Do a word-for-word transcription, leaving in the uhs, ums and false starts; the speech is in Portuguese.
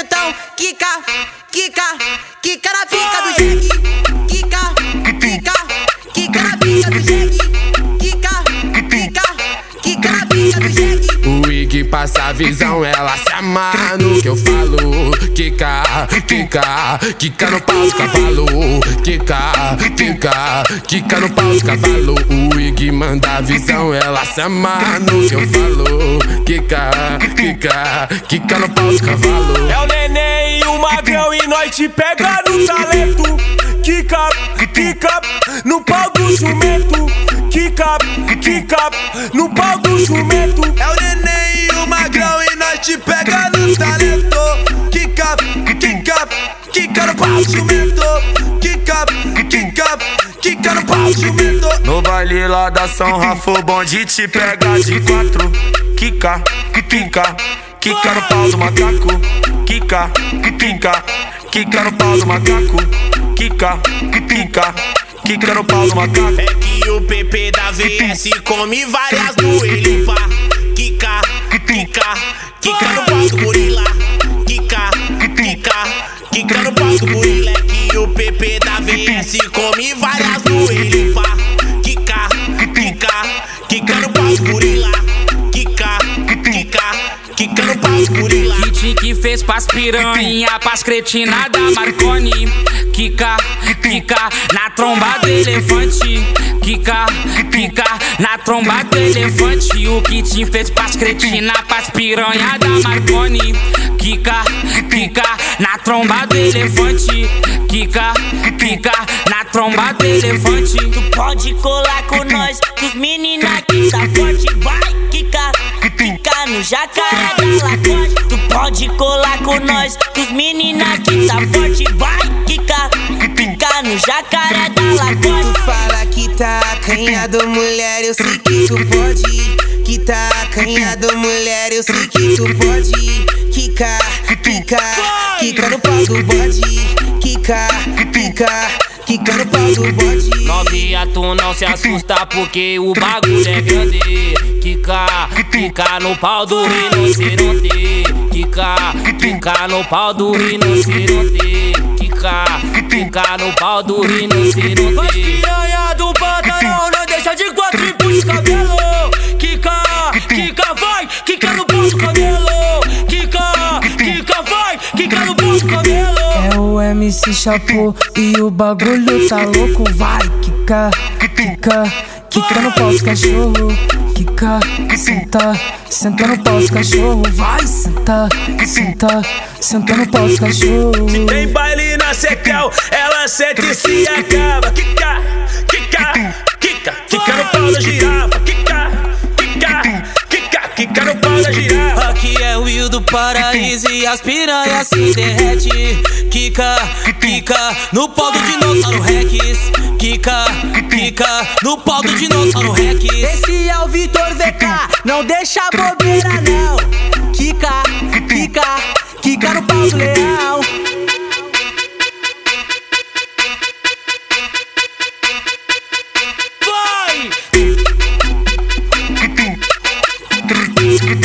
Então, quica, quica, quica na pica do jegue. Quica, quica, quica na pica do jegue. Quica, quica, quica na pica do jegue. O Iggy passa a visão, ela se amarra no que eu falo. Quica, quica, quica no pau do cavalo. Quica, quica, quica no pau do cavalo. O Iggy manda a visão, ela se amarra no que eu falo. Quica, quica, quica no pau do cavalo. É o neném e o magrão e nós te pega no talento. Quica, quica, no pau do jumento. Quica, quica, no pau do jumento. É o neném e o magrão e nós te pega no talento. Quica, quica, quica no pau do jumento. Quica, quica, quica no pau do jumento. No baile lá da São Rafa, o bonde te pega de quatro. Quica, quica, quica no pau do macaco. Quica, quica, quica no pau do macaco. Quica, quica, quica no pau do macaco. É que o P P da V S come várias do ele pá. Quica, quica, quica no pau do gorila. Quica, quica, quica no pau do gorila. É que o P P da V S come várias do ele pá. Quica, quica, quica no pau do gorila. Quica, quica, quica no pau do gorila. Kit que fez pras piranha, pras cretina da Marconi. Quica, quica, na tromba do elefante. Quica, quica, na tromba do elefante. O Kit fez pras cretina, pras piranha da Marconi. Quica, quica, na tromba do elefante. Quica, quica, na tromba do elefante. Tu pode colar com nós, que os meninos aqui tá forte. Vai, quica, quica no jacaré da Lacoste. Tu pode colar com nós, que os meninos aqui tá forte. Vai, quica, quica no jacaré da Lacoste. Tu fala que tá acanhado, mulher, eu sei que tu pode. Que tá acanhado, mulher, eu sei que tu pode. Quica, quica, quica no pau do bode. Quica, quica, quica no pau do bode. Novinha, tu não se assusta porque o bagulho é grande. Quica, quica no pau do rinoceronte. Quica, quica no pau do rinoceronte. Quica, quica no pau do rinoceronte. As piranha do pantanal não deixa de quatro e puxa o cabelo. Quica, quica vai, quica no pau do cabelo. Quica, quica vai, quica no pau do cabelo. É o M C Chapo e o bagulho tá louco. Vai, quica, quica, quica no pau dos cachorro. Quica, senta, senta no pau dos cachorro. Vai, senta, senta, senta no pau dos cachorro. Se tem baile na Secal, ela sente e se acaba. Quica, quica, quica, quica no pau da girafa. Quica, quica, quica, quica no pau da girafa. Aqui é o Will do Paraíso e as piranhas se derrete. Quica, quica, no pau do dinossauro Rex. Quica, quica, no pau do dinossauro Rex. Esse é o Vitor V K, não deixa bobeira não. Quica, quica, quica no pau do leão. Vai!